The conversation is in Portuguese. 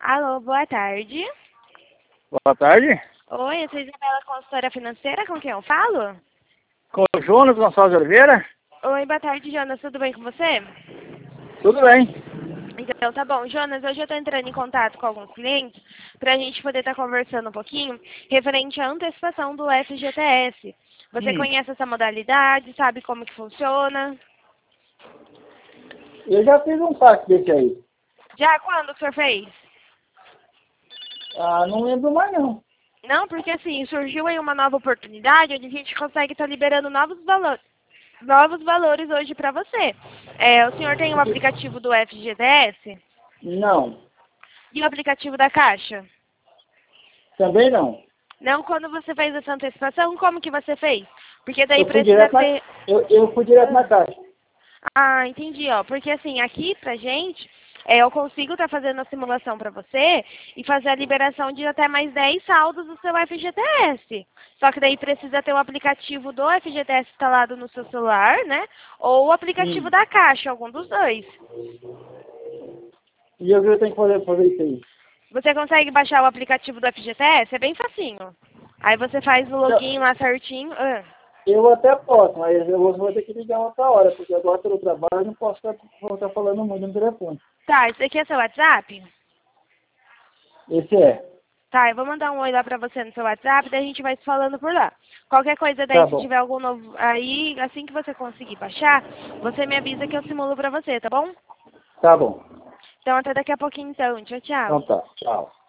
Alô, boa tarde. Boa tarde. Oi, eu sou Isabela, consultora financeira, com quem eu falo? Com o Jonas Gonçalves de Oliveira. Oi, boa tarde, Jonas, tudo bem com você? Tudo bem. Então, tá bom. Jonas, hoje eu tô entrando em contato com alguns clientes pra gente poder estar conversando um pouquinho referente à antecipação do FGTS. Você conhece essa modalidade, sabe como que funciona? Eu já fiz um saque desse aí. Já quando que o senhor fez? Ah, não lembro mais não. Não, porque assim, surgiu aí uma nova oportunidade onde a gente consegue estar liberando novos valores hoje para você. O senhor tem o aplicativo do FGTS Não. e o aplicativo da Caixa? Também não. Não, quando você fez essa antecipação, como que você fez? Porque daí Eu fui precisa direto na, ter... eu fui direto na caixa. Ah, entendi, ó. Porque assim, aqui pra gente, eu consigo estar fazendo a simulação para você e fazer a liberação de até mais 10 saldos do seu FGTS. Só que daí precisa ter o aplicativo do FGTS instalado no seu celular, né? Ou o aplicativo da Caixa, algum dos dois. E eu tenho que fazer isso aí. Você consegue baixar o aplicativo do FGTS? É bem facinho. Aí você faz o login lá certinho. Eu até posso, mas eu vou ter que ligar outra hora, porque agora pelo trabalho eu não posso estar falando muito no telefone. Tá, esse aqui é seu WhatsApp? Esse é. Tá, eu vou mandar um oi lá pra você no seu WhatsApp, daí a gente vai se falando por lá. Qualquer coisa daí, Tá se bom. tiver algum novo aí, assim que você conseguir baixar, você me avisa que eu simulo pra você, tá bom? Tá bom. Então até daqui a pouquinho então. Tchau, tchau. Então tá. Tchau.